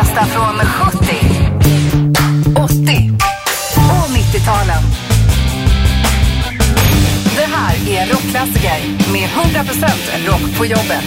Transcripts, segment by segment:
bästa från 70, 80 och 90-talen. Det här är rockklassiker med 100% rock på jobbet.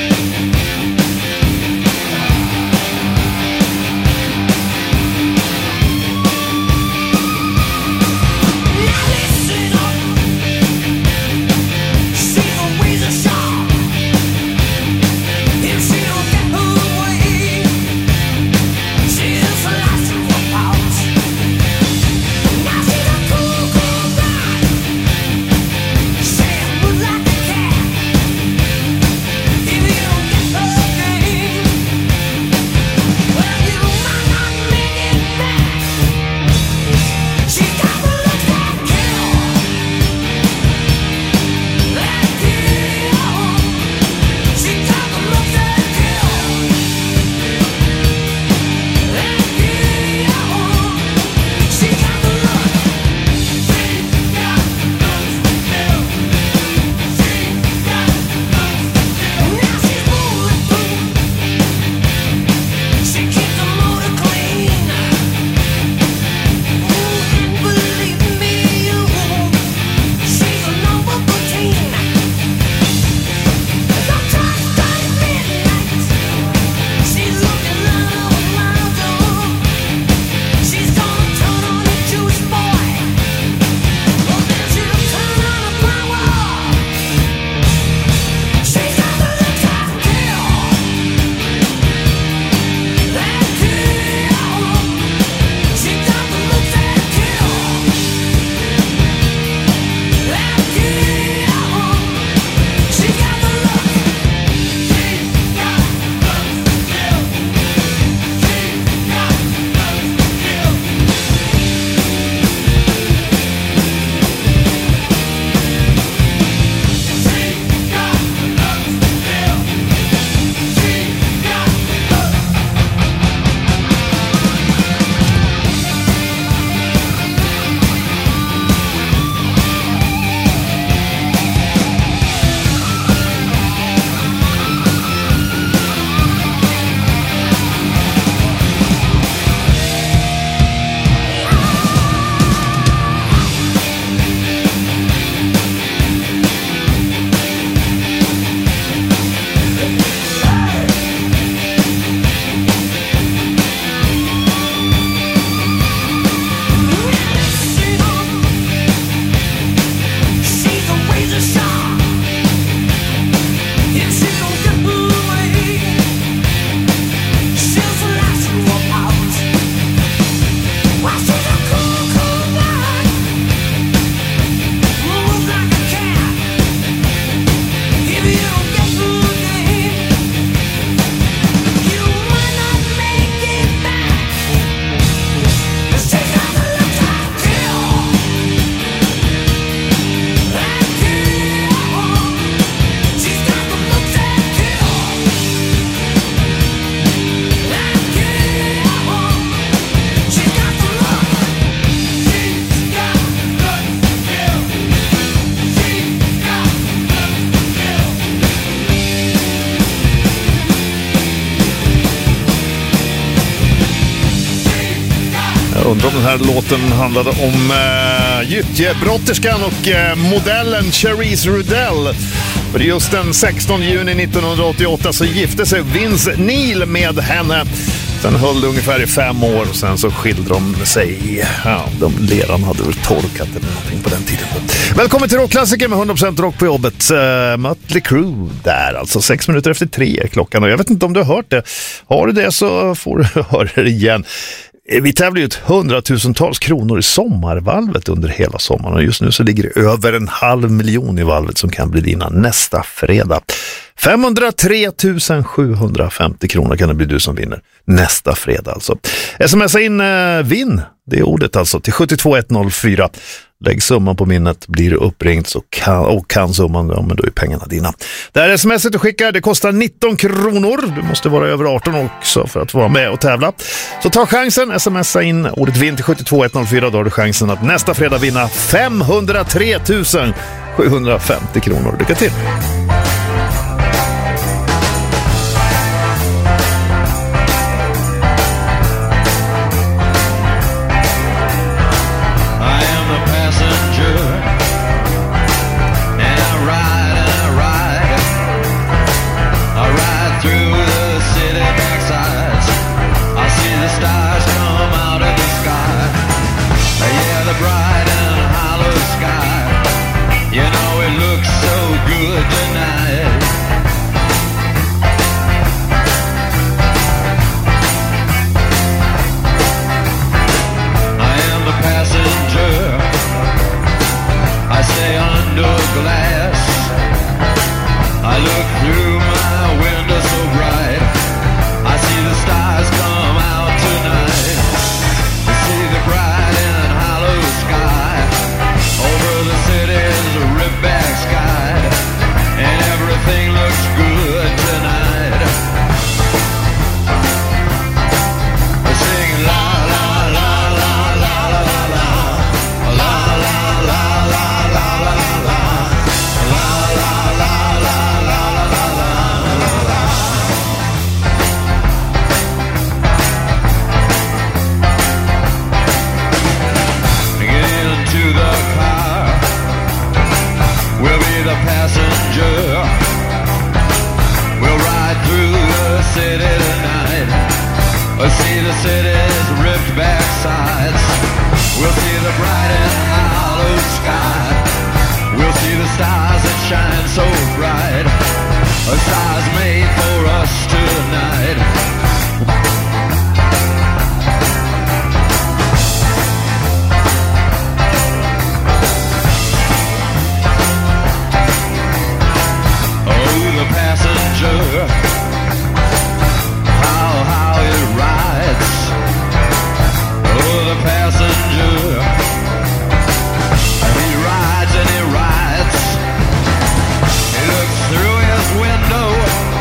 Undrar om den här låten handlade om gyttjebrotterskan och modellen Cherise Rudell. För just den 16 juni 1988 så gifte sig Vince Neil med henne. Sen höll det ungefär i 5 år och sen så skilde de sig. Ja, leran hade väl torkat eller någonting på den tiden. Välkommen till rockklassiker med 100% rock på jobbet. Mötley Crüe där, alltså 6 minuter efter 3 klockan. Och jag vet inte om du har hört det. Har du det så får du höra det igen. Vi tävlar ut 100,000-tals kronor i sommarvalvet under hela sommaren. Och just nu så ligger det över 500 000 i valvet som kan bli dina nästa fredag. 503 750 kronor kan det bli du som vinner nästa fredag alltså. Smsa in vinn, det är ordet alltså, till 72104. Lägg summan på minnet, blir du uppringt så kan summan, ja men då är pengarna dina. Det här smset du skickar, det kostar 19 kronor. Du måste vara över 18 också för att vara med och tävla. Så ta chansen, smsa in ordet vinn till 72104, då har du chansen att nästa fredag vinna 503 750 kronor. Lycka till! bright and hollow sky. You know it looks so good tonight. I am the passenger. I stay under glass. I look through my window so bright. I see the stars come out tonight. I see the bright and hollow sky over the city's ripped back sky, and everything looks good tonight. I sing la la la la la la la la la la la la la la la la. The passenger will ride through the city tonight. We'll see the city's ripped back sides. We'll see the bright and hollow sky. We'll see the stars that shine so bright. Stars made for us tonight. The passenger, how it rides. Oh, the passenger, he rides and he rides. He looks through his window.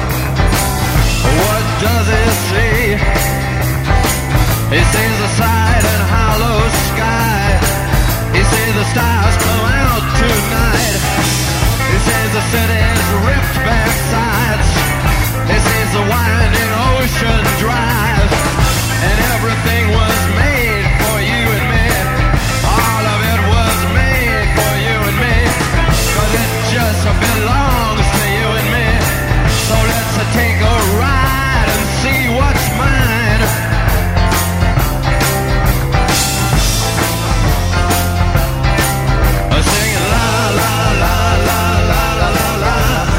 What does he see? He sees the side and hollow sky. He sees the stars come out tonight. He sees the city's ripped back sides. He sees the winding ocean drive. And everything was made for you and me. All of it was made for you and me. 'Cause it just belongs to you and me. So let's take a ride and see what's mine. Singing la la la la la la la la.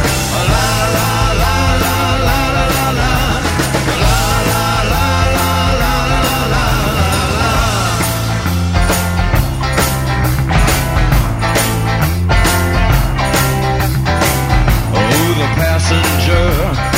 Passenger,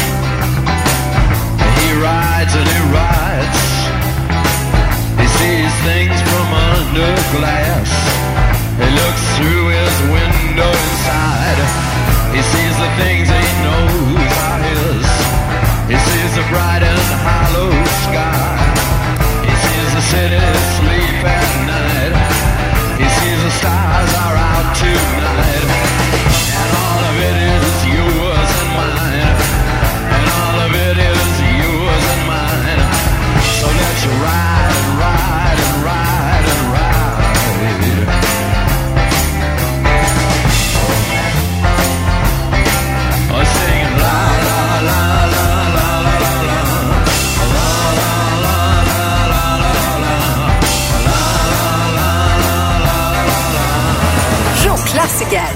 he rides and he rides. He sees things from under glass. He looks through his window inside. He sees the things he knows are his. He sees the bright and hollow sky. He sees the city sleep at night. He sees the stars are out tonight. And all of it is yours and mine. And all of it is yours and mine. So let's ride and ride and ride and ride. Oh, singing la la la la la la la la la la la la la la. Rockklassiker.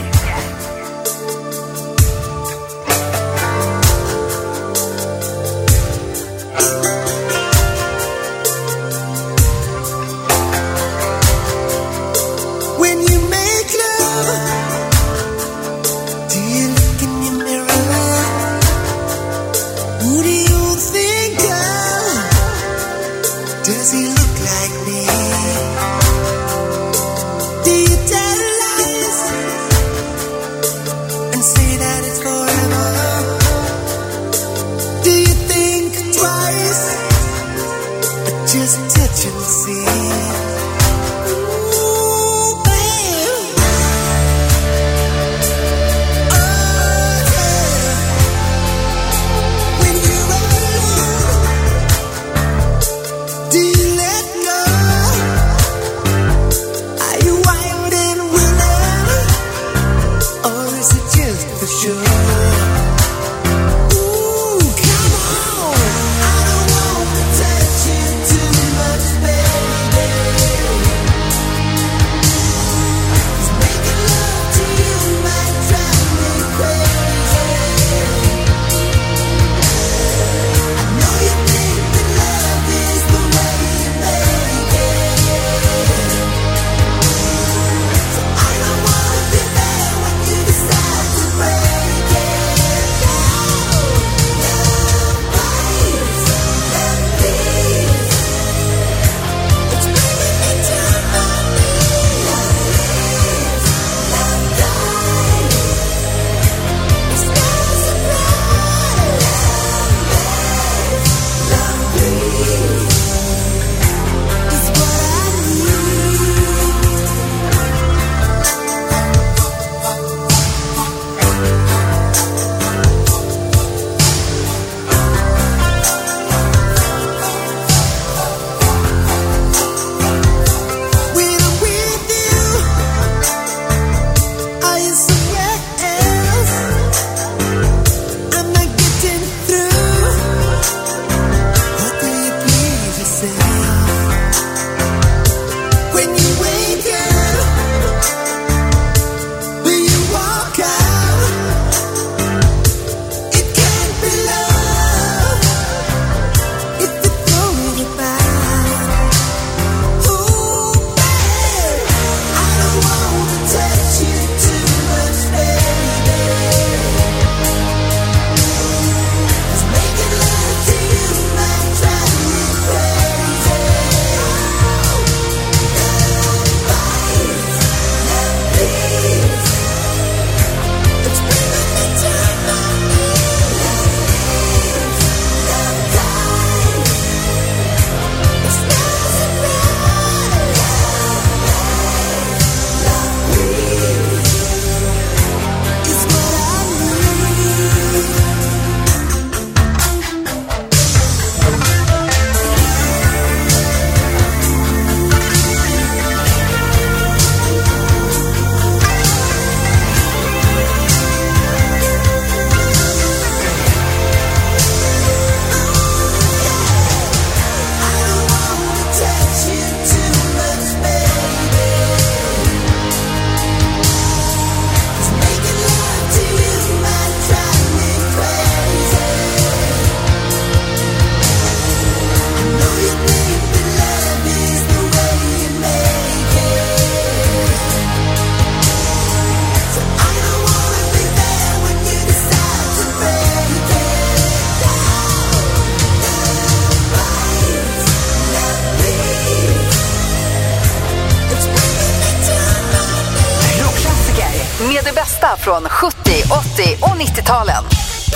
Rockklassiker med det bästa från 70, 80 och 90-talen.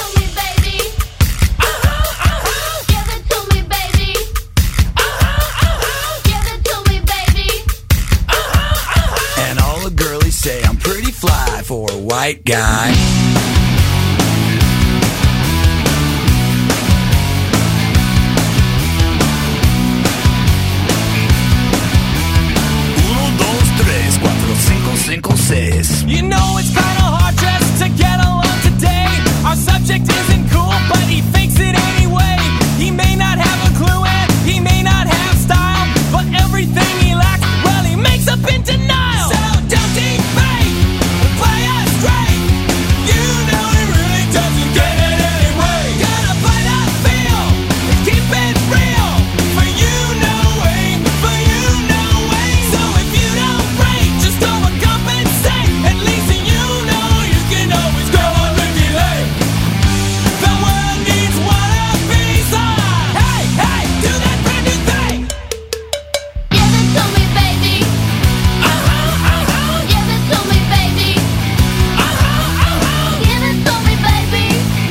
And all the girlies say I'm pretty fly for a white guy. You know it's kinda hard just to get along today. Our subject isn't cool, but he fakes it anyway. He may not have a clue and he may not have style, but everything he lacks, well, he makes up in denial. So don't debate, play us straight. You know he really doesn't get it anyway. Gotta play that feel and keep it real. For you know way, for you know way. So if you don't break, just overcompensate. At least you know you can always go on Ricky Lake. The world needs one piece of. Hey, hey, do that brand new thing. Give it to me, baby. Give it to me, baby. Give it to me, baby.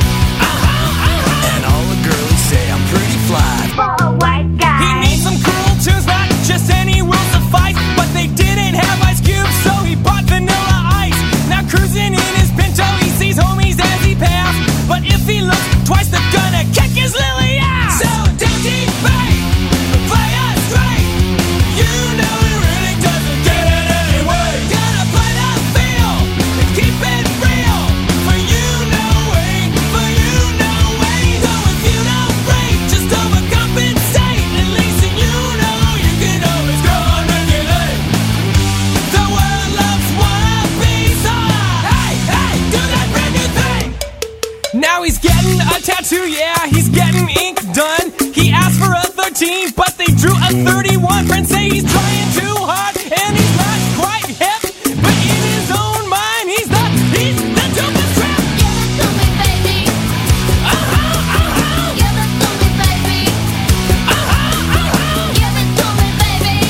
And all the girlies say I'm pretty fly. For a white guy. He needs some cool tunes, not just any will suffice. But they didn't have Ice Cube, so he bought Vanilla Ice. Now cruising in his Pinto, he sees homies as he passed. But if he looks twice, they're gonna kick his lily ass. So don't debate, play us straight. You know he really doesn't get it anyway. Gotta play that feel and keep it real. For you know way, for you know way. So if you don't break, just overcompensate. At least you know you can always go on regulate. The world loves one piece of. Hey, hey, do that brand new thing. Now he's getting a tattoo, yeah, he's getting ink done. He asked for a 13, but they drew a 31. Friends say he's trying too hard, and he's not quite hip. But in his own mind, he's the dopest crap. Give it to me, baby. Give it to me, baby. Give it to me, baby.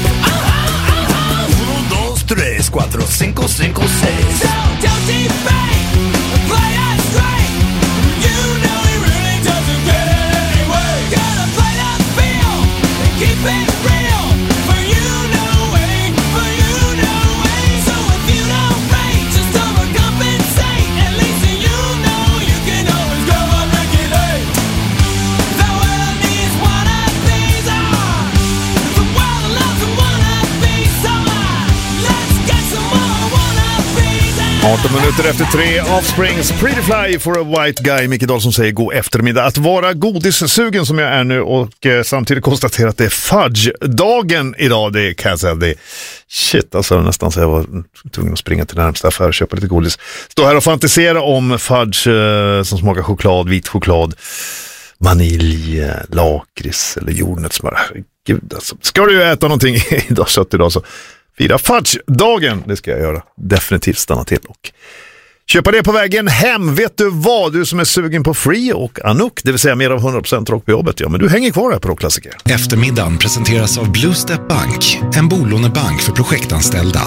1, 2, 3, 4, 5, 5, 6. So don't debate, play us straight. You know he really doesn't get it anyway. Gotta play that feel and keep it real. For you know way, for you know way. So if you don't break, just overcompensate. At least you know you can always go on regulate. The world needs one of these. The world loves one of these. Let's get some more one of these. 18 minuter efter 3, Offsprings Pretty Fly for a White Guy. Micke Dahl som säger god eftermiddag. Att vara godissugen som jag är nu och samtidigt konstatera att det är fudge-dagen idag. Det kan jag säga, det är shit alltså, nästan så jag var tvungen att springa till närmsta affär och köpa lite godis. Stå här och fantisera om fudge som smakar choklad, vit choklad, vanilj, lakrits eller jordnötssmör. Gud alltså. Ska du äta någonting idag så fira fudge-dagen, det ska jag göra. Definitivt stanna till och köpa det på vägen hem. Vet du vad, du som är sugen på Free och Anouk, det vill säga mer av 100% rock på jobbet, ja men du hänger kvar här på Rockklassiker. Eftermiddagen presenteras av Blue Step Bank, en bolånebank för projektanställda.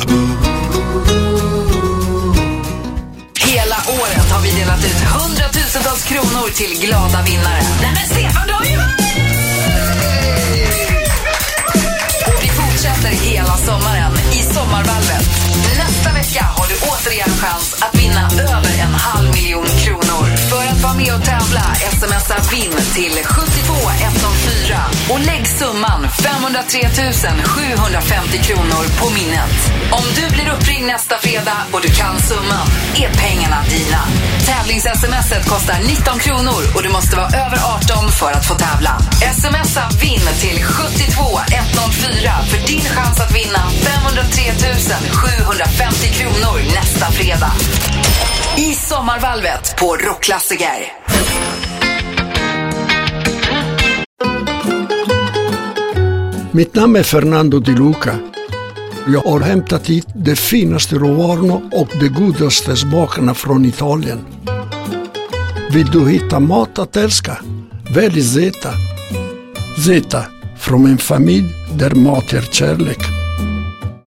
Hela året har vi delat ut 100,000-tals kronor till glada vinnare. Nej men Stefan, du har ju vunnit! Och vi fortsätter hela sommaren i Sommarvalvet. Nästa vecka har du återigen chans att vinna över 500 000 kronor. För att vara med och tävla, smsa vinn till 72104 och lägg summan 503 750 kronor på minnet. Om du blir uppringd nästa fredag och du kan summan, är pengarna dina. Tävlings-smset kostar 19 kronor och du måste vara över 18 för att få tävla. Smsa vinn till 72104 för din chans att vinna 503 750 kronor nästa fredag. I Sommarvalvet på Rockklassiker. Mitt namn är Fernando Di Luca. Jag har hämtat hit de finaste råvarorna och de godaste smakerna från Italien. Vill du hitta mat att älska? Välj Zeta. Zeta, från en familj där mat är kärlek.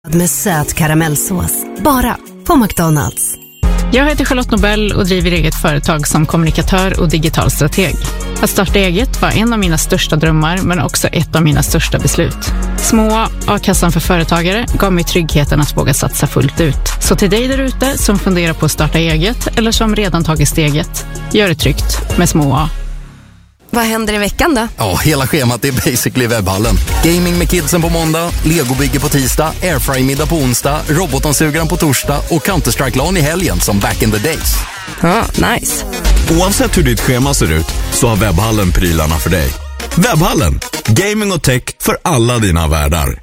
Med söt karamellsås. Bara på McDonald's. Jag heter Charlotte Nobel och driver eget företag som kommunikatör och digital strateg. Att starta eget var en av mina största drömmar, men också ett av mina största beslut. Små A-kassan för företagare gav mig tryggheten att våga satsa fullt ut. Så till dig där ute som funderar på att starta eget eller som redan tagit steget, gör det tryggt med Små A. Vad händer i veckan då? Ja, hela schemat är basically webbhallen. Gaming med kidsen på måndag, legobygge på tisdag, airfryer-middag på onsdag, robotomsugaren på torsdag och Counter-Strike-LAN i helgen som back in the days. Ja, nice. Oavsett hur ditt schema ser ut så har webbhallen prylarna för dig. Webbhallen, gaming och tech för alla dina världar.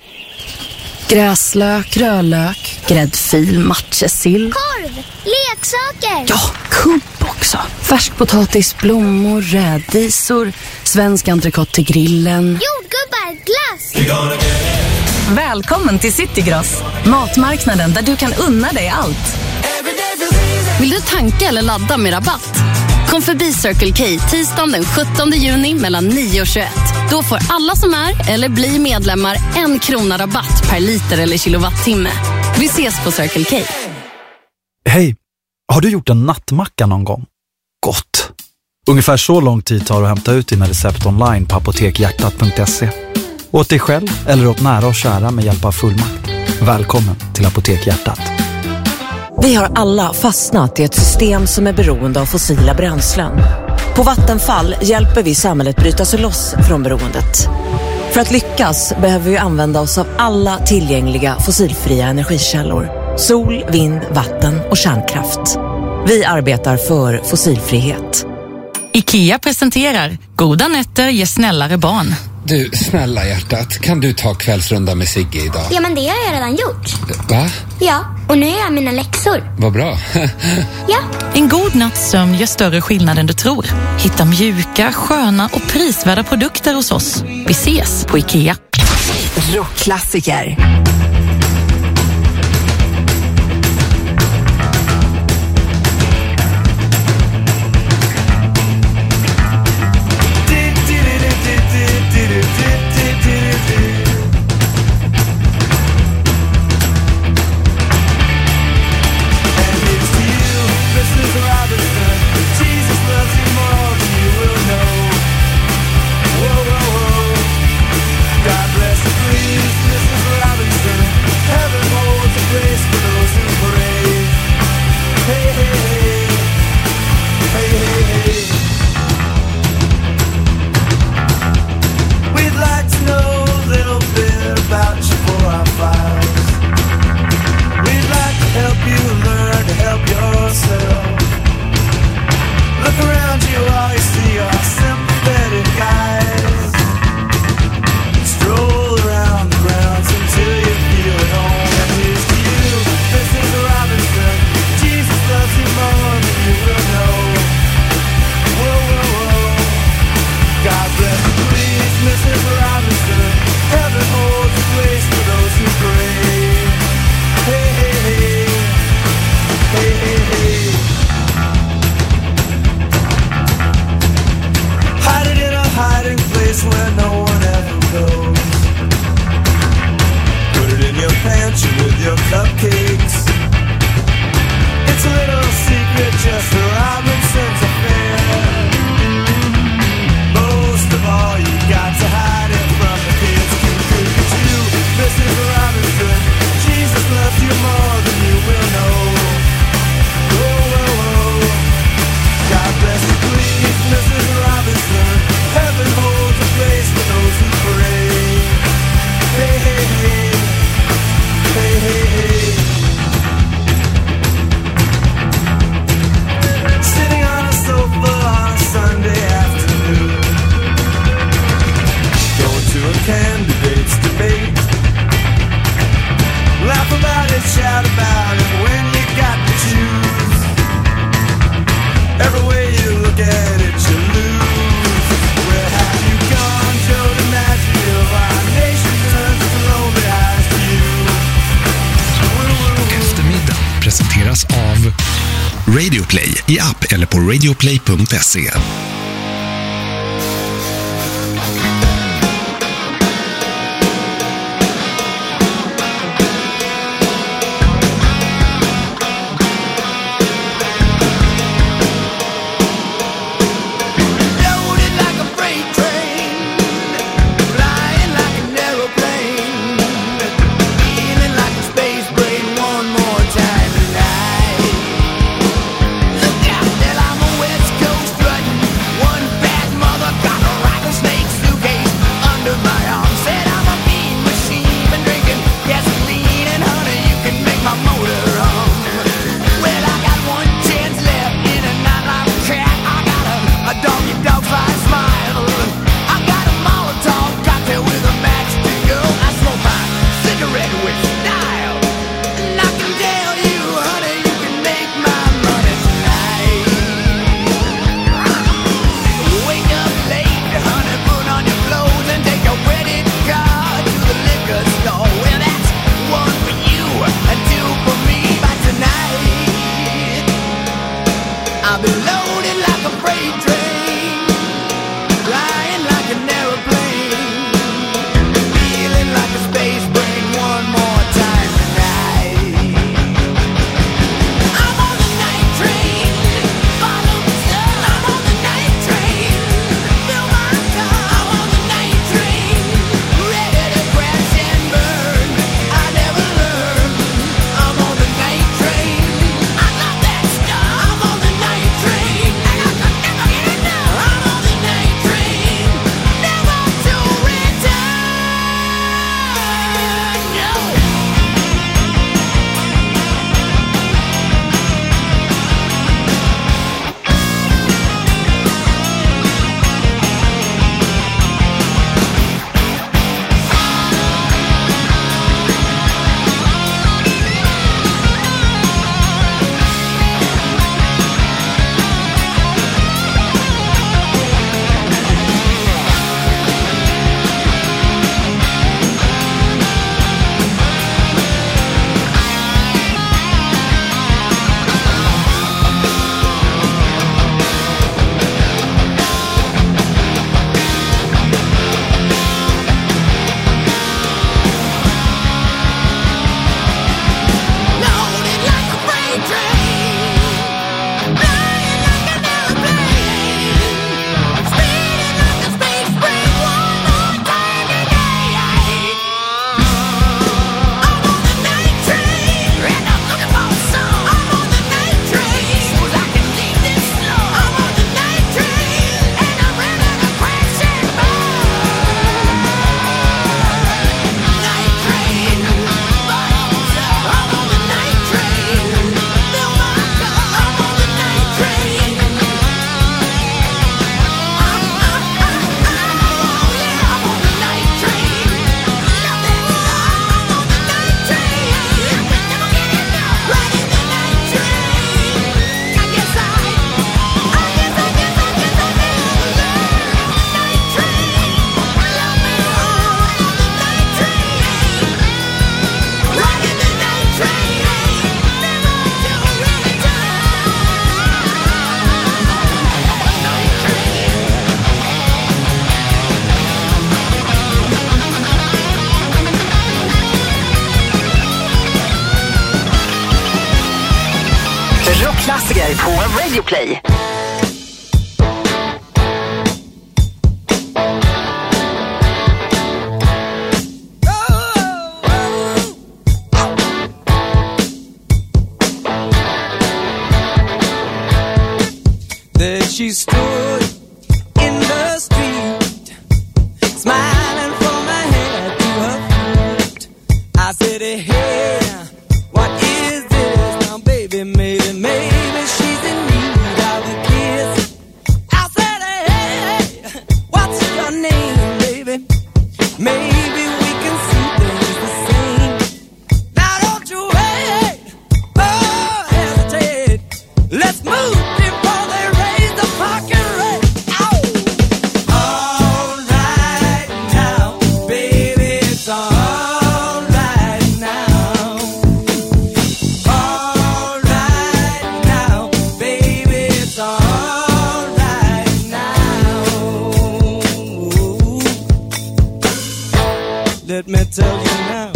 Gräslök, rödlök, gräddfil, matjessill. Korv, leksaker. Ja, kubb också. Färskpotatis, blommor, rädisor, svensk entrecote till grillen. Jordgubbar, glass. Välkommen till Citygross, matmarknaden där du kan unna dig allt. Vill du tanka eller ladda med rabatt? Kom förbi Circle K tisdagen den 17 juni mellan 9 och 21. Då får alla som är eller blir medlemmar 1 krona rabatt per liter eller kilowattimme. Vi ses på Circle K. Hej, har du gjort en nattmacka någon gång? Gott! Ungefär så lång tid tar det att hämta ut dina recept online på apotekhjärtat.se. Åt dig själv eller åt nära och kära med hjälp av fullmakt. Välkommen till Apotek Hjärtat. Vi har alla fastnat i ett system som är beroende av fossila bränslen. På Vattenfall hjälper vi samhället bryta sig loss från beroendet. För att lyckas behöver vi använda oss av alla tillgängliga fossilfria energikällor. Sol, vind, vatten och kärnkraft. Vi arbetar för fossilfrihet. IKEA presenterar Goda nätter ger snällare barn. Du, snälla hjärtat, kan du ta kvällsrunda med Sigge idag? Ja, men det har jag redan gjort. Va? Ja, och nu är jag mina läxor. Vad bra. Ja. En god natts sömn gör större skillnad än du tror. Hitta mjuka, sköna och prisvärda produkter hos oss. Vi ses på IKEA. Rockklassiker. Av Radioplay i app eller på radioplay.se. klassiker på Radio Play. There she stood in the street, smiling from her head to her feet. I said, hey, what is this now, baby? Maybe she's in need of a kiss. I said, hey, what's your name, baby? Maybe we can see things the same. Now don't you wait, oh, hesitate. Let's move before they raise the fucking rate. All right now, baby, it's all right now. All right now, baby, it's all right now. Let me tell you now.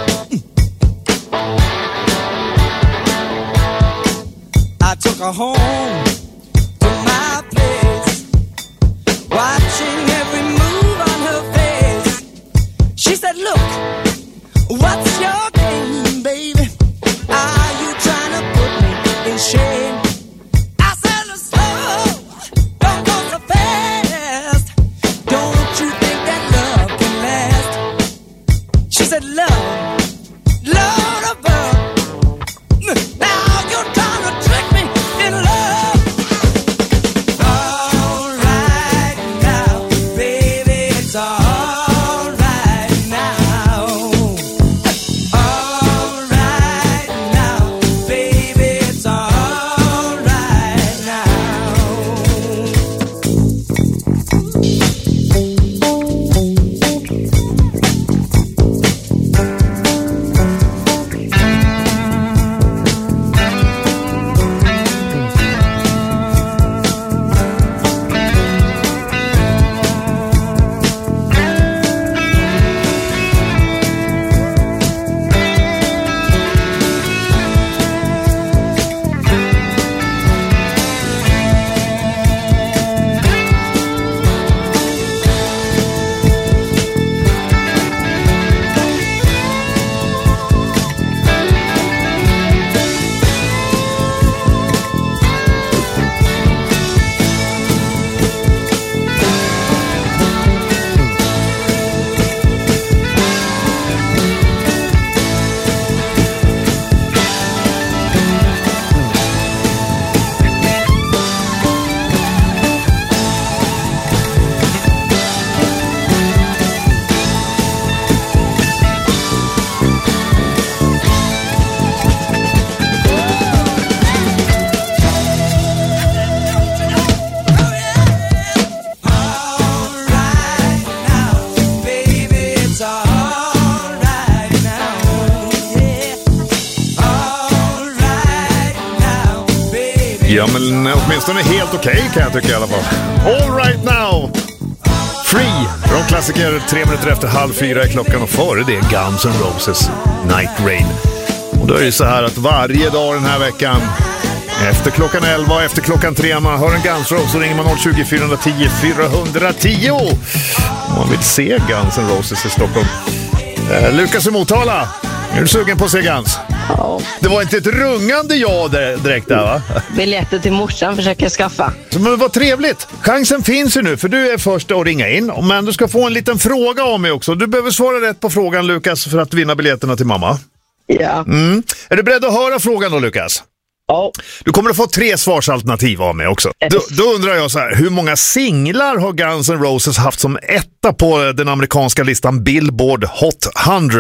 I took her home to my place, watching every move on her face. She said, look, what's your game, baby? Are you trying to put me in shame? I said, slow, don't go so fast. Don't you think that love can last? She said, love, love above. Now you're trying to trick me in love. All right now, baby, it's all right now. All right now, baby, it's all right now. Ja, men åtminstone helt okej kan jag tycka i alla fall. All right now! Free! Rockklassiker 3 minuter efter 3:30 är klockan och före det Guns N' Roses Night Rain. Och då är det så här att varje dag den här veckan efter klockan 11 och efter klockan 3 man hör en Guns N' Roses så ringer man 020 410 410 om man vill se Guns N' Roses i Stockholm. Lukas i Motala, är du sugen på att se Guns? Ja. Det var inte ett rungande ja direkt där, va? Biljetter till morsan försöker skaffa. Men vad trevligt. Chansen finns ju nu för du är först att ringa in. Men du ska få en liten fråga av mig också. Du behöver svara rätt på frågan, Lukas, för att vinna biljetterna till mamma. Ja. Är du beredd att höra frågan då, Lukas? Ja. Du kommer att få 3 svarsalternativ av mig också. Då undrar jag så här, hur många singlar har Guns N' Roses haft som etta på den amerikanska listan Billboard Hot 100?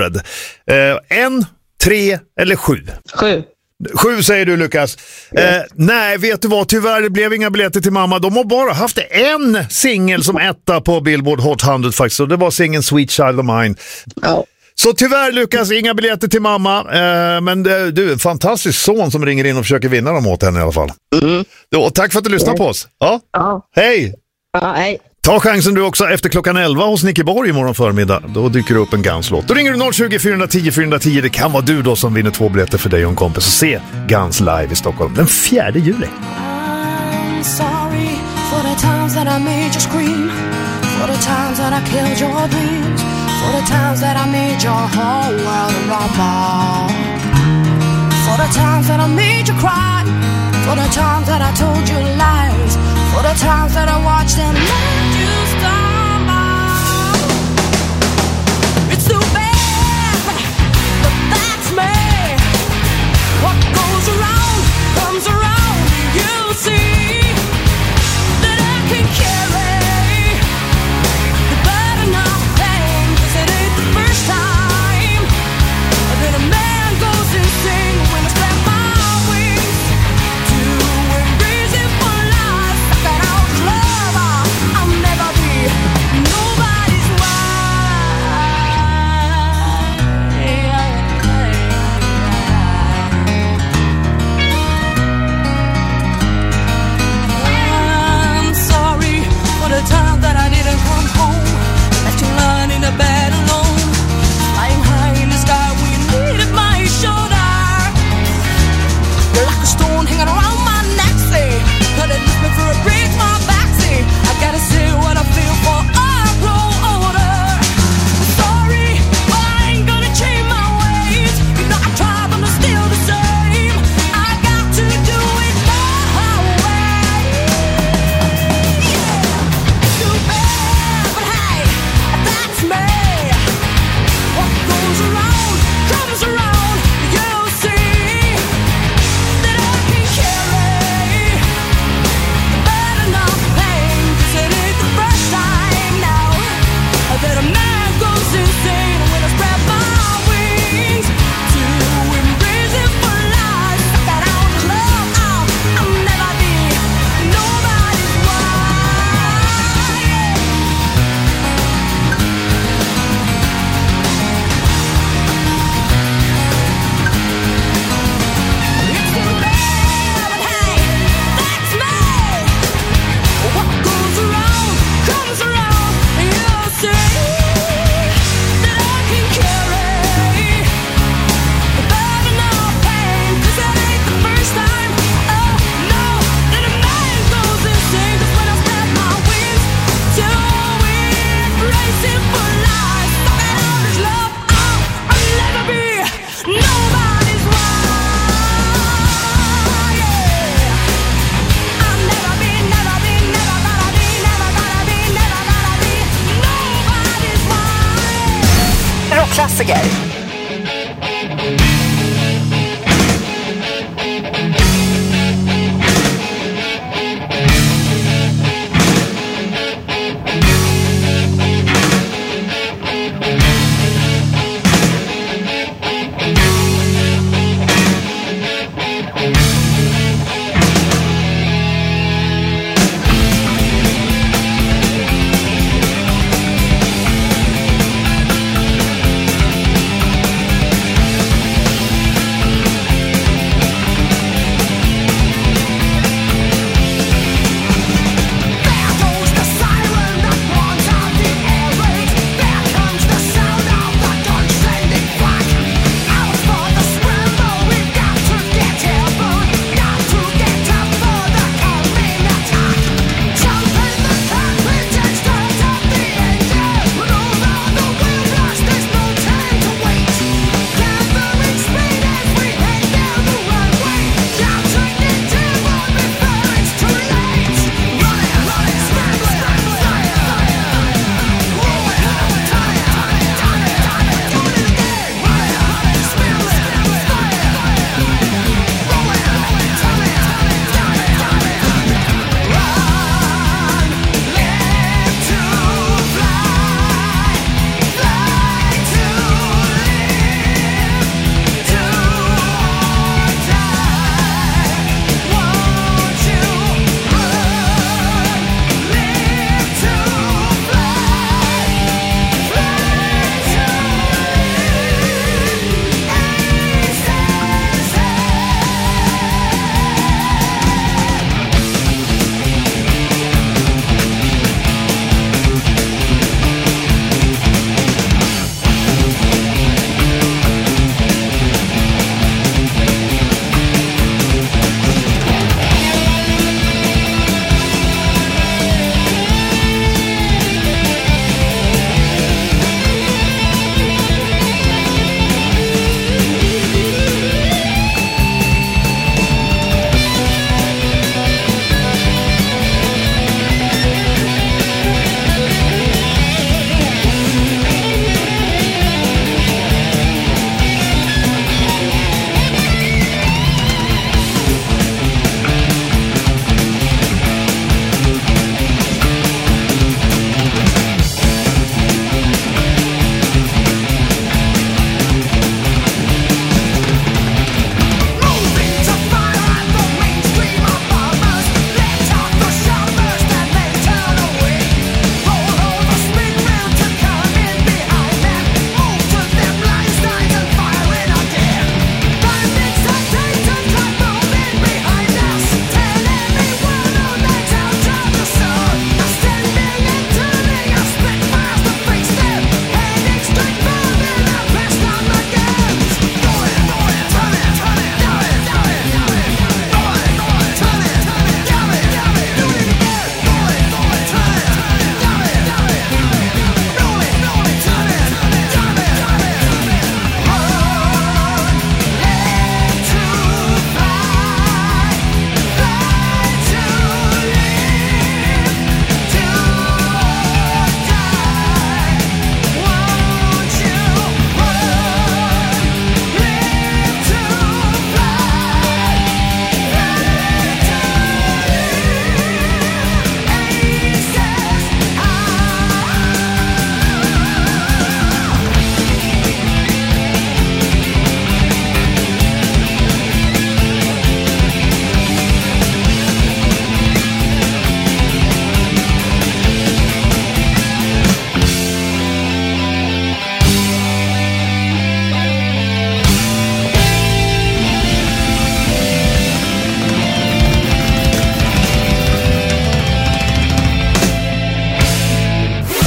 1, 3 eller 7? 7. 7 säger du, Lukas. Nej, vet du vad? Tyvärr det blev inga biljetter till mamma. De har bara haft en singel som etta på Billboard Hot 100 faktiskt. Och det var singeln Sweet Child of Mine. Ja. Så tyvärr, Lukas, inga biljetter till mamma. Men du är en fantastisk son som ringer in och försöker vinna dem åt henne i alla fall. Och tack för att du lyssnar på oss. Ja. Ja. Hej! Ja, hej. Ta chansen du också efter klockan 11 hos Nicky Borg imorgon förmiddag. Då dyker det upp en Guns-låt. Då ringer du 020 410 410. Det kan vara du då som vinner 2 biljetter för dig och en kompis och se Guns live i Stockholm den 4 juli. I'm sorry for the times that I made you scream, for the times that I killed your dreams, for the times that I made your whole world rumble, for the times that I made you cry, for the times that I told you lies, for the times that I watched and let you stumble. It's too bad, but that's me. What goes around comes around. You see that I can carry the burden of pain, 'cause it ain't the first time that a man goes insane when I spread my wings to embrace it for life. That out love, I'll never be nobody's I'm sorry for the time that I didn't come home, left you lying in the bed alone, flying high in the sky when you needed my shoulder. You're like a stone hanging around my neck, say, could it lift me for a break, my back, say, I gotta say what I feel for I grow older. Sorry, but I ain't gonna change my ways. You know I try, but I'm still the same. I got to do it my way. Too bad, but hey, that's me. What goes around comes around. You see that I can carry the burden of pain, 'cause it ain't the first time now that a man goes insane when I spread my wings to embrace it for life. That out love, I'll never be nobody's It's too bad, but hey, that's me. What goes around comes around. You see that I can carry the burden of pain, 'cause it ain't the first time, oh no, that a man goes insane. 'Cause when I spread my wings to embrace it for life, that out is love, I'll never be nobody's wife. I'll never be, never be, never gonna be, never gonna be, never gonna be nobody's wife. Rockklassiker.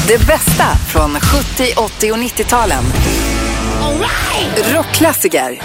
Det bästa från 70-, 80- och 90-talen. Rockklassiker.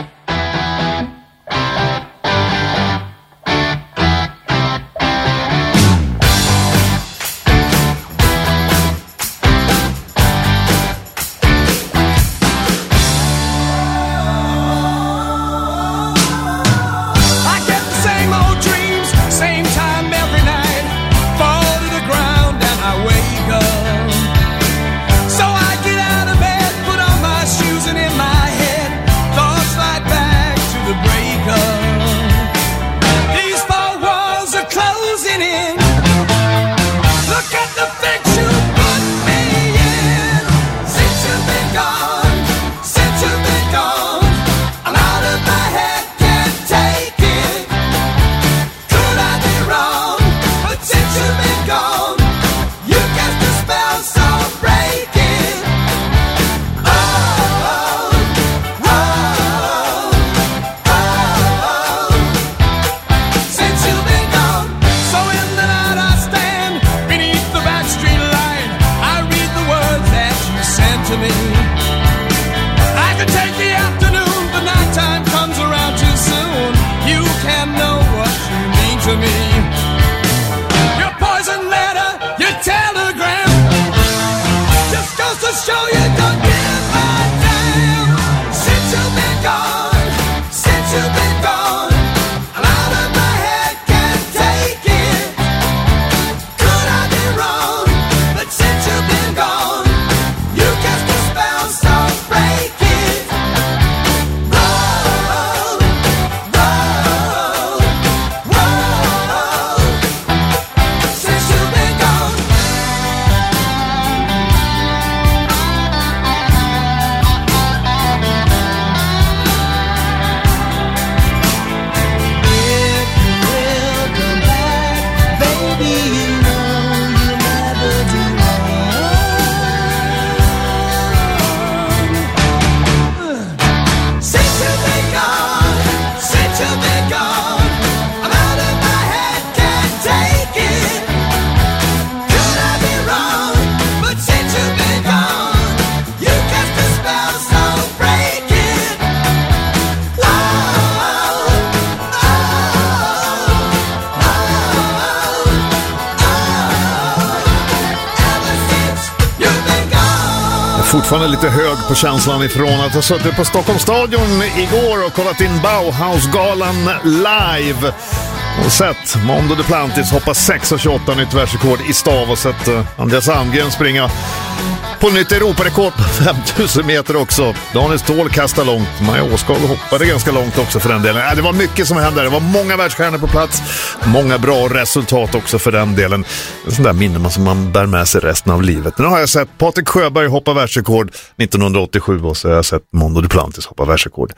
Fortfarande lite hög på känslan ifrån att jag suttit på Stockholms stadion igår och kollat in Bauhausgalan live och sett Mondo Duplantis hoppa 6,28 nytt världsrekord i stav och sett Andreas Almgren springa på nytt Europarekord på 5000 meter också. Daniel Ståhl kastade långt. Maja Åskog hoppade ganska långt också för den delen. Det var mycket som hände. Det var många världsstjärnor på plats. Många bra resultat också för den delen. En sån där minne som man bär med sig resten av livet. Nu har jag sett Patrik Sjöberg hoppa världsrekord 1987 och så har jag sett Mondo Duplantis hoppa världsrekord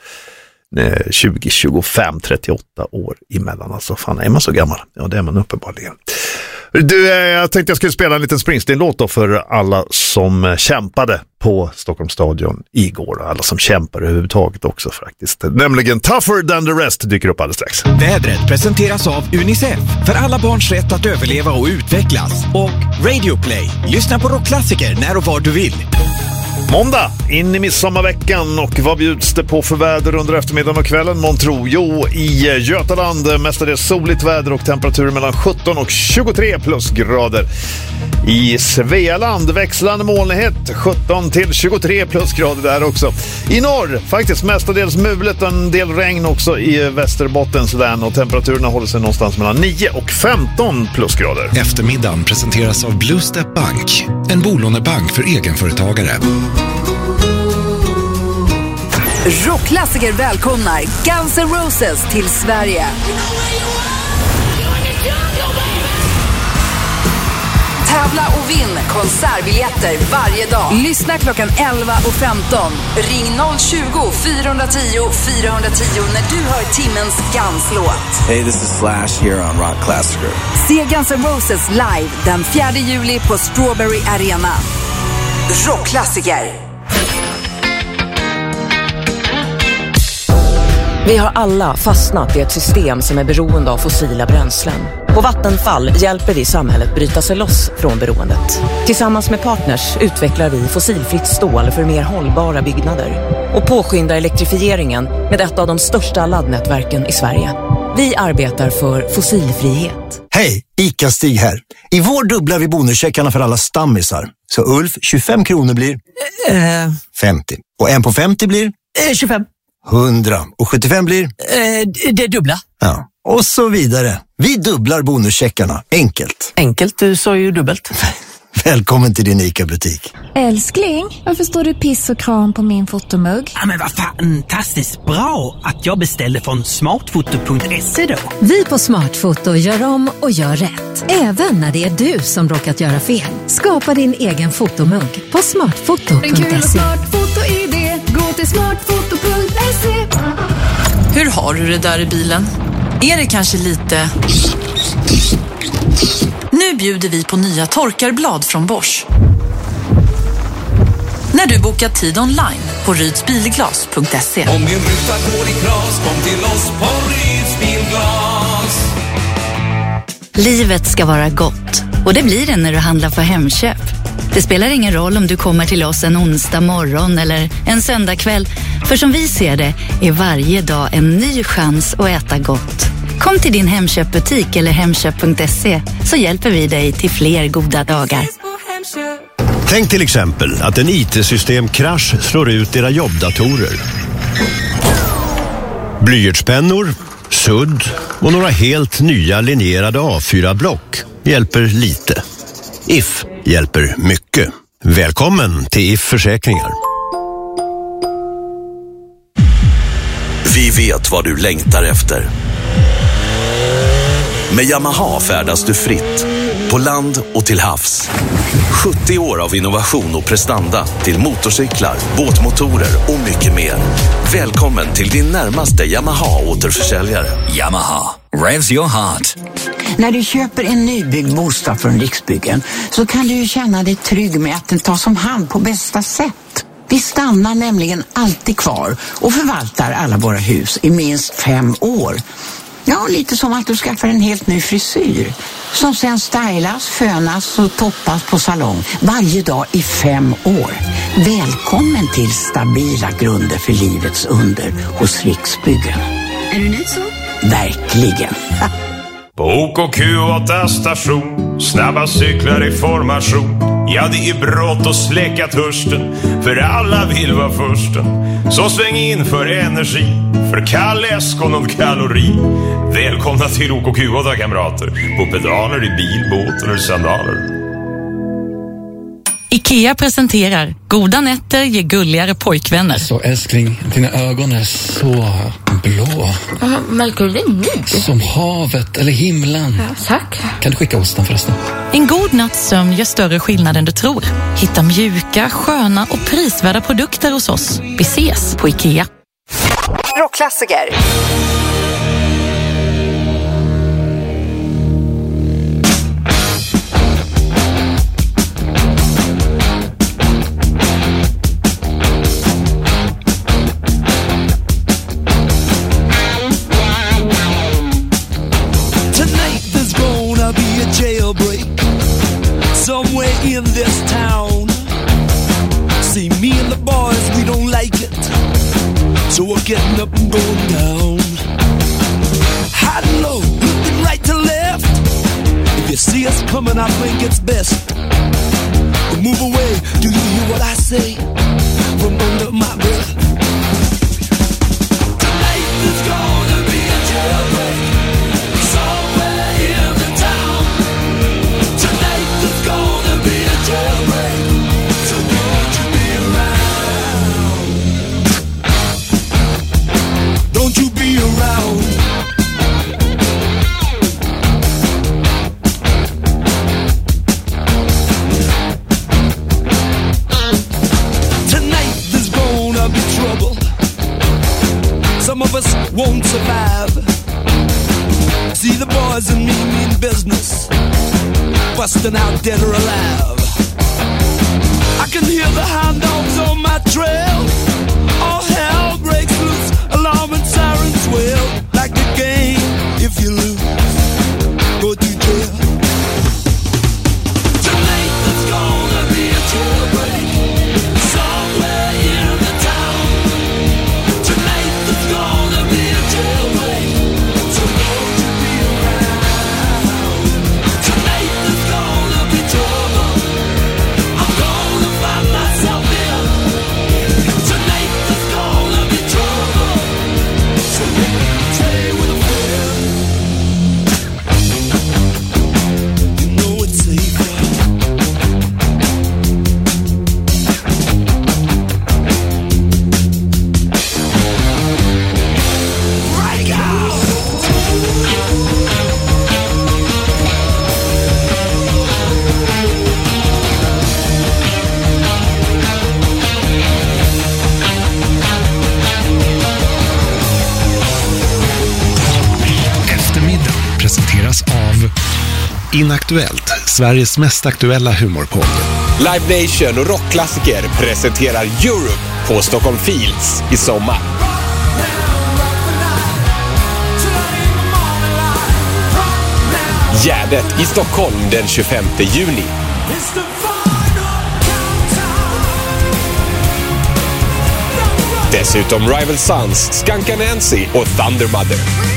20-25, 38 år emellan. Alltså fan, är man så gammal? Ja, det är man uppenbarligen. Du, jag tänkte jag skulle spela en liten Springsteen-låt då för alla som kämpade på Stockholms stadion igår och alla som kämpar överhuvudtaget också faktiskt. Nämligen Tougher Than The Rest dyker upp alldeles strax. Vädret presenteras av Unicef för alla barns rätt att överleva och utvecklas. Och Radio Play. Lyssna på rockklassiker när och var du vill. Måndag, in i midsommarveckan och vad bjuds det på för väder under eftermiddagen och kvällen, månntro? Jo, i Götaland mestadels soligt väder och temperaturer mellan 17 och 23 plusgrader. I Svealand växlande molnighet 17 till 23 plusgrader där också. I norr faktiskt mestadels mulet, en del regn också i Västerbottens län och temperaturerna håller sig någonstans mellan 9 och 15 plusgrader. Eftermiddagen presenteras av Blue Step Bank, en bolånebank för egenföretagare. Rockklassiker välkomnar Guns N' Roses till Sverige. Tävla och vinn konsertbiljetter varje dag. Lyssna klockan 11:15. Ring 020-410 410 när du hör timmens Guns-låt. Hey, this is Slash here on Rock Classicer. Se Guns N' Roses live den 4 juli på Strawberry Arena. Rockklassiker. Vi har alla fastnat i ett system som är beroende av fossila bränslen. På Vattenfall hjälper vi samhället bryta sig loss från beroendet. Tillsammans med partners utvecklar vi fossilfritt stål för mer hållbara byggnader. Och påskyndar elektrifieringen med ett av de största laddnätverken i Sverige. Vi arbetar för fossilfrihet. Hej, ICA-Stig här. I vår dubblar vi bonuscheckarna för alla stammisar. Så Ulf, 25 kronor blir... 50. Och en på 50 blir... 25. 100. Och 75 blir... Det dubbla. Ja, och så vidare. Vi dubblar bonuscheckarna. Enkelt. Enkelt, du sa ju dubbelt. Välkommen till din ICA-butik. Älskling, varför står du piss och kram på min fotomugg? Ja, men vad fantastiskt bra att jag beställde från smartfoto.se då. Vi på Smartfoto gör om och gör rätt. Även när det är du som råkat göra fel. Skapa din egen fotomugg på smartfoto.se. En kul och smartfoto-idé. Gå till smartfoto.se. Hur har du det där i bilen? Är det kanske lite... Nu bjuder vi på nya torkarblad från Bosch. När du bokar tid online på rydsbilglas.se. Om din ruta går i kras, kom till oss på Ryds Bilglas. Livet ska vara gott. Och det blir det när du handlar för Hemköp. Det spelar ingen roll om du kommer till oss en onsdag morgon eller en söndag kväll. För som vi ser det är varje dag en ny chans att äta gott. Kom till din Hemköpbutik eller hemköp.se så hjälper vi dig till fler goda dagar. Tänk till exempel att en IT-systemkrasch slår ut era jobbdatorer. Blyertspennor, sudd och några helt nya linjerade A4-block hjälper lite. If hjälper mycket. Välkommen till If Försäkringar. Vi vet vad du längtar efter. Med Yamaha färdas du fritt, på land och till havs. 70 år av innovation och prestanda till motorcyklar, båtmotorer och mycket mer. Välkommen till din närmaste Yamaha-återförsäljare. Yamaha, revs your heart. När du köper en nybyggd bostad från Riksbyggen så kan du ju känna dig trygg med att den tas om hand på bästa sätt. Vi stannar nämligen alltid kvar och förvaltar alla våra hus i minst 5 år. Ja, lite som att du skaffar en helt ny frisyr som sen stylas, fönas och toppas på salong varje dag i 5 år. Välkommen till stabila grunder för livets under hos Riksbyggen. Är du nöjd så? Verkligen. På OKQ8 station, snabba cyklar i formation. Ja, det är brått och släcka törsten, för alla vill vara försten. Så sväng in för energi, för kall läsk och någon kalori. Välkomna till OKQ8, kamrater. På pedaler, i bil, båt eller sandaler. IKEA presenterar Goda nätter ger gulligare pojkvänner. Så älskling, dina ögon är så blå. Märker du det nu? Som havet eller himlen. Ja, tack. Kan du skicka osten förresten? En god natts sömn gör större skillnad än du tror. Hitta mjuka, sköna och prisvärda produkter hos oss. Vi ses på IKEA. Rockklassiker. Somewhere in this town. See, me and the boys, we don't like it, so we're getting up and going down. High and low, looking right to left. If you see us coming, I think it's best to move away. Do you hear what I say from under my breath? Tonight is gonna be a jailbreak. Somewhere in the town. Tonight is gonna be a jailbreak. So won't you be around? Don't you be around? Tonight there's gonna be trouble. Some of us won't survive. See, the boys and me mean business, busting out dead or alive. I can hear the hound dogs on my trail. All hell breaks loose, alarm and sirens Inaktuellt, Sveriges mest aktuella humorpodd. Live Nation och rockklassiker presenterar Europe på Stockholm Fields i sommar. Gärdet i Stockholm den 25 juni. Dessutom Rival Sons, Skanka Nancy och Thunder Mother.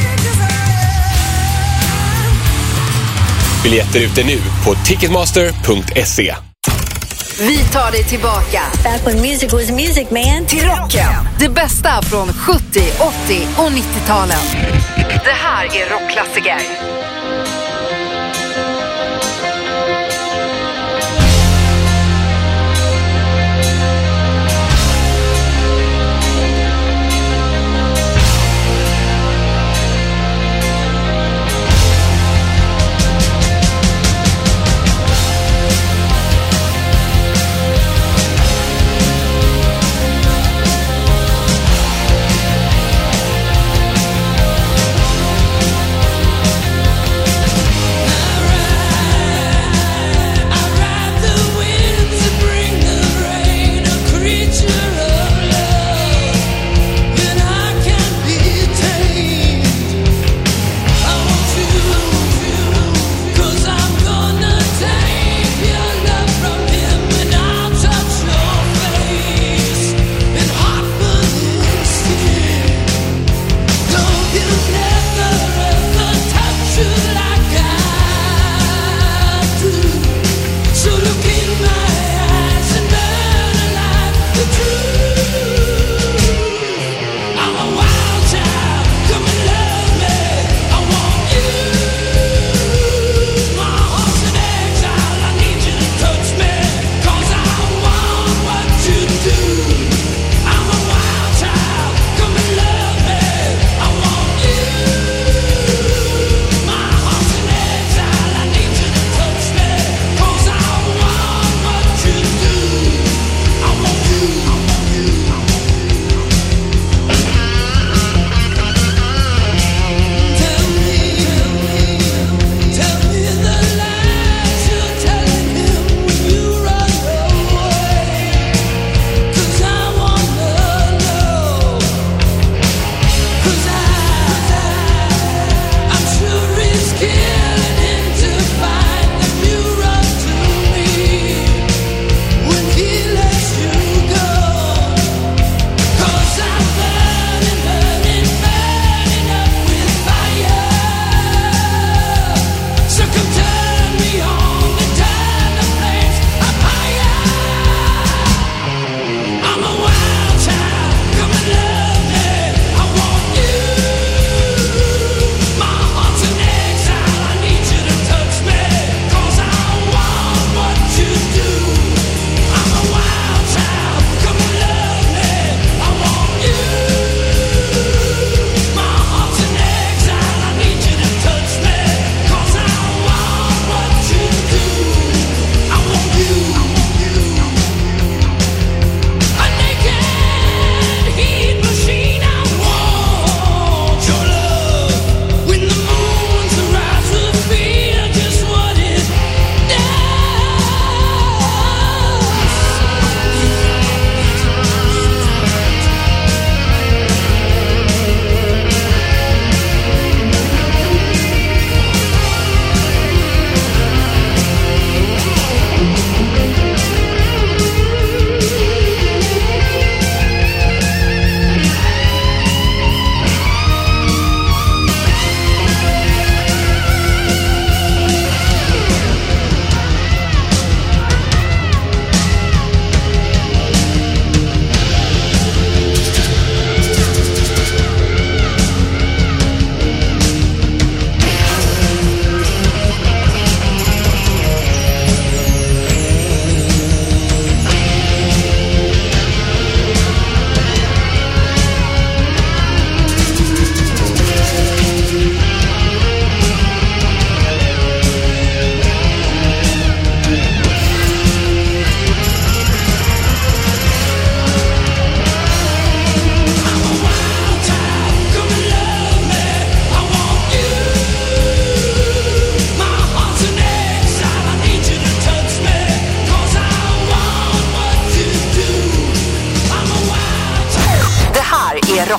Biljetter ute nu på ticketmaster.se. Vi tar dig tillbaka. Back when music was music, man. Till rocken. Det bästa från 70, 80 och 90-talen. Det här är rockklassiker.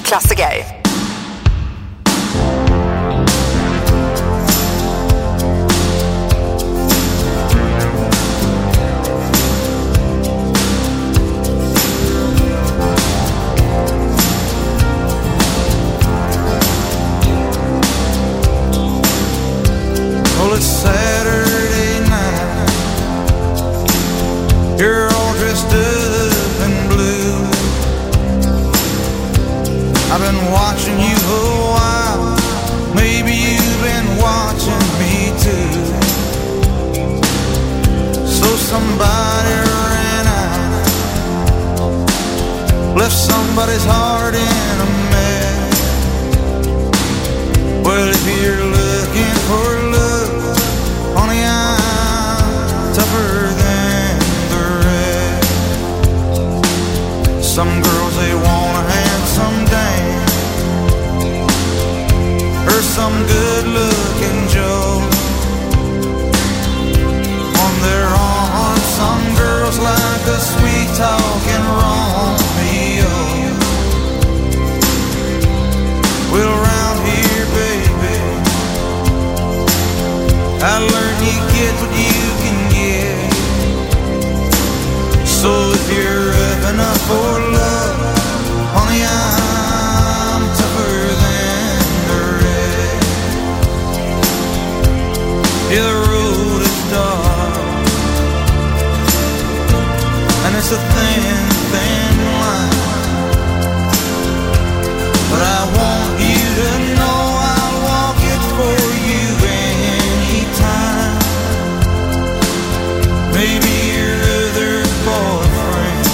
rockklassiker. Well, it's Saturday night. You're all dressed up in blue. I've been watching you a while. Maybe you've been watching me too. So somebody ran out, left somebody's heart in a mess. Well, if you're looking for love, honey, I'm tougher than the rest. Some girls, they want a handsome dame or some good-looking Joe. On their arm, some girls like a sweet-talking Romeo. Well, around here, baby, I learned you get what you can get. So if you're up enough for love, honey, I'm tougher than the rest. Yeah, the road is dark, and it's a thin, thin line. But I want you to know I'll walk it for you anytime. Maybe your other boyfriend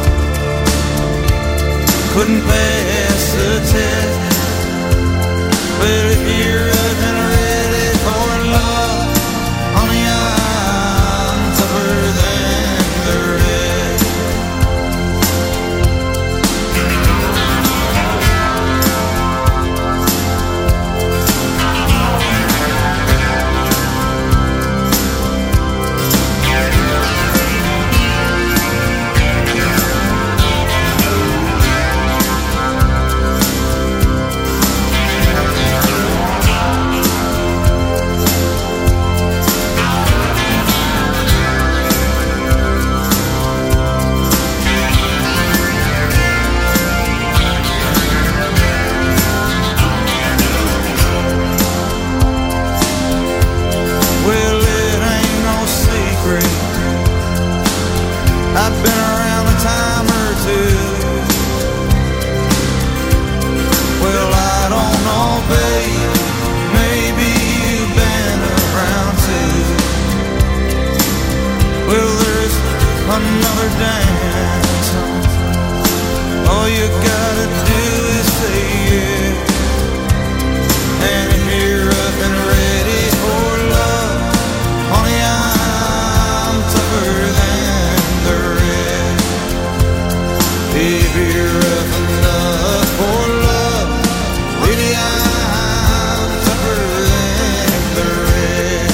couldn't pass the test. But if you're up and ready for love, honey, I'm tougher than the rest. Well, it ain't no secret, I've been around a time or two. Well, I don't know, babe, maybe you've been around too. Well, there's another dance. All you gotta do is say yeah. And if you're up and ready for love, honey, I'm tougher than the rest. If you're up enough for love, baby, I'm tougher than the rest.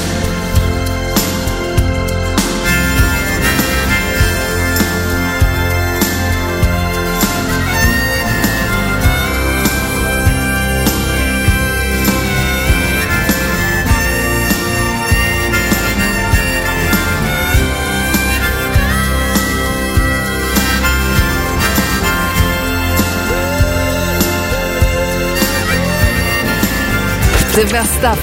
Det bästa